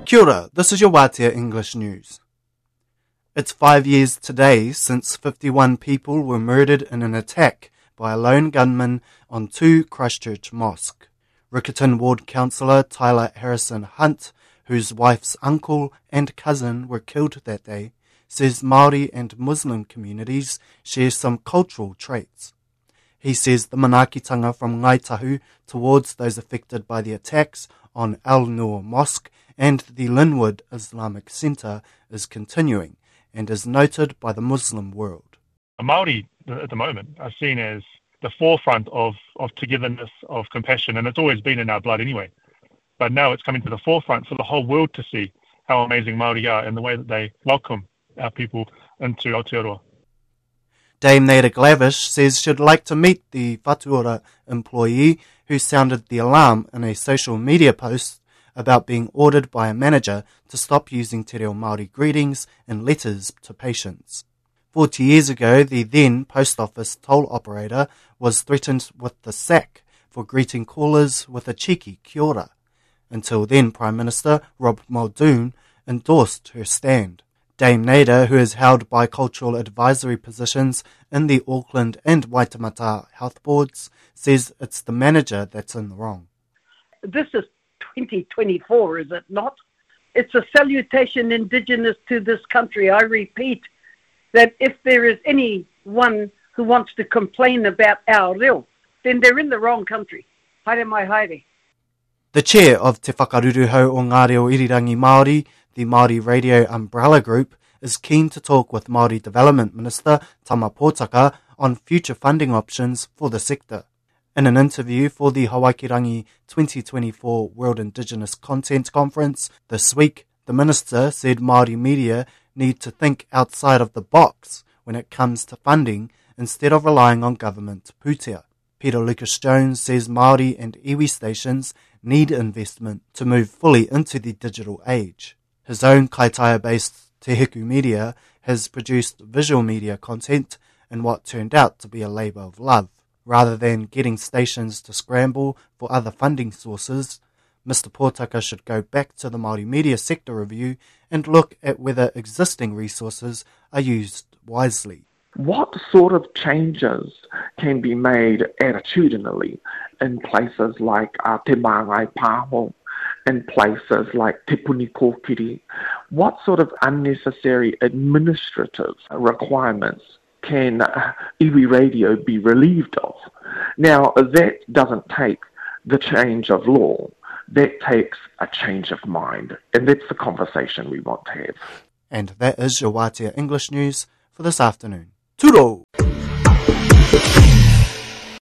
Kia ora, this is your Wātea English News. It's 5 years today since 51 people were murdered in an attack by a lone gunman on 2 Christchurch mosques. Riccarton Ward Councillor Tyler Harrison Hunt, whose wife's uncle and cousin were killed that day, says Māori and Muslim communities share some cultural traits. He says the manaakitanga from Ngaitahu towards those affected by the attacks on Al Noor Mosque and the Linwood Islamic Centre is continuing and is noted by the Muslim world. Māori at the moment are seen as the forefront of togetherness, of compassion, and it's always been in our blood anyway. But now it's coming to the forefront for the whole world to see how amazing Māori are and the way that they welcome our people into Aotearoa. Dame Nada Glavish says she'd like to meet the Whatuora employee who sounded the alarm in a social media post about being ordered by a manager to stop using te reo Māori greetings and letters to patients. 40 years ago, the then post office toll operator was threatened with the sack for greeting callers with a cheeky kia ora, until then Prime Minister Rob Muldoon endorsed her stand. Dame Nada, who has held bicultural advisory positions in the Auckland and Waitemata health boards, says it's the manager that's in the wrong. This is 2024, is it not? It's a salutation indigenous to this country. I repeat that if there is anyone who wants to complain about our reo, then they're in the wrong country. Haere mai haere. The chair of Te Whakaruruhau o Ngā Reo Irirangi Māori, the Māori Radio Umbrella Group, is keen to talk with Māori Development Minister Tama Potaka on future funding options for the sector. In an interview for the Hawaikirangi 2024 World Indigenous Content Conference this week, the minister said Māori media need to think outside of the box when it comes to funding instead of relying on government pūtea. Peter Lucas-Jones says Māori and iwi stations need investment to move fully into the digital age. His own Kaitaia-based Te Hiku Media has produced visual media content in what turned out to be a labour of love. Rather than getting stations to scramble for other funding sources, Mr Potaka should go back to the Māori media sector review and look at whether existing resources are used wisely. What sort of changes can be made attitudinally in places like Te Māngai Pāho, in places like Te Puni Kōkiri? What sort of unnecessary administrative requirements can iwi radio be relieved of? Now, that doesn't take the change of law. That takes a change of mind. And that's the conversation we want to have. And that is your Wātea English News for this afternoon. Turo!